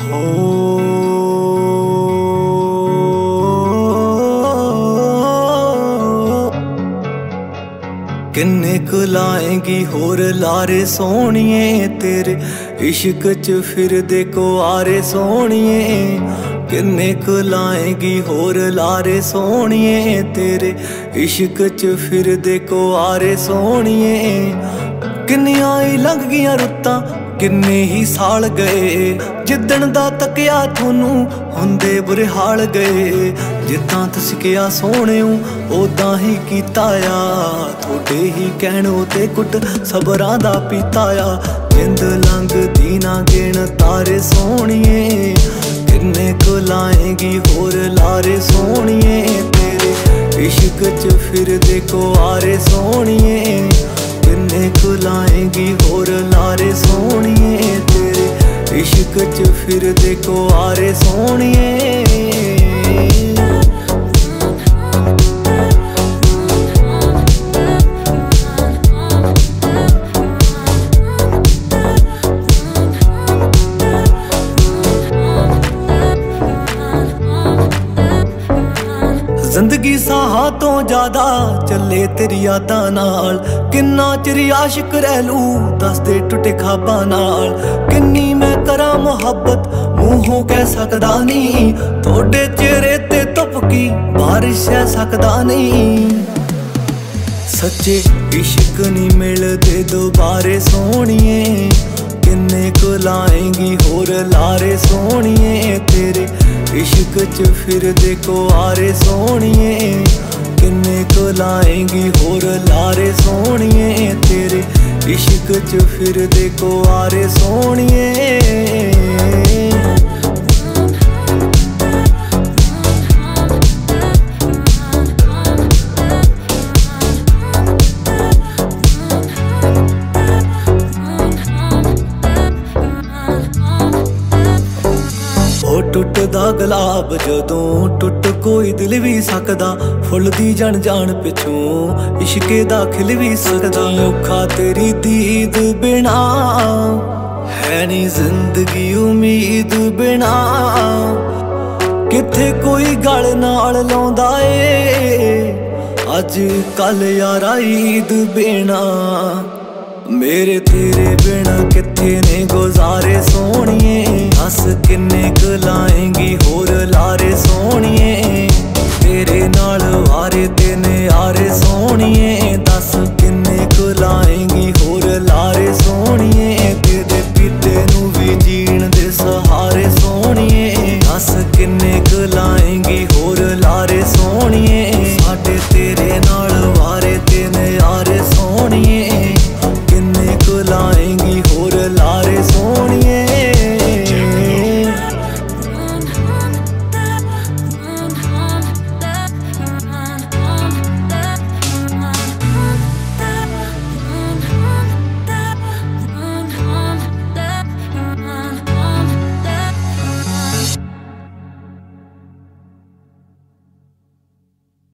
किन्ने क लाएंगी होर लारे सोहणिए तेरे इश्क च फिरदे कुआरे सोहणिए। किन्ने क लाएंगी होर लारे सोहणिए तेरे इश्क च फिरदे कुआरे सोहणिए। किन्नियां ही लंघ गियां रुत्तां किन्ने ही साल गए जिद्दण दा तकिया थोनू हुंदे बुरे हाल गए। जिद्दां तुसीं किहा सोहणिओ उदां ही कीता आ थोड़े ही कहणो ते कुट सबरां दा पीता आ। जिंद लंघदी ना गिण तारे सोहणिए किन्ने क लाएंगी होर लारे सोहणिए तेरे इश्क च फिरदे कुआरे सोहणिए। किन्ने क लाएंगी होर लारे सोहणिए तेरे इश्क च फिरदे कुआरे सोहणिए। जिंदगी साहां तो ज्यादा चले तेरी यादां नाल। किन्ना चिर आशिक रह लू दस दे टुटे खाबां नाल। किन्नी मैं करां मुहब्बत मूहों कह सकदा नहीं थोड़े चेहरे ते तुपकी बारिश है सकदा नहीं। सच्चे इश्क नहीं मिलदे दोबारे सोहणिए किन्ने क लाएंगी होर लारे सोहणिए तेरे इश्क च फिरदे कुआरे सोहणिए। किन्ने क लाएंगी होर लारे सोहणिए तेरे इश्क च फिरदे कुआरे सोहणिए। टुटदा गुलाब जदों टुट कोई दिल भी सकदा फुल दी जन जान पिछों इश्के दा खिल भी सकदा। औखा तेरी दीद बिना है नी जिंदगी उम्मीद बिना किथे कोई गल नाल लाउंदा ए अज कल यारा ईद बिना। मेरे तेरे बिना किथे ने गुजारे सोहणी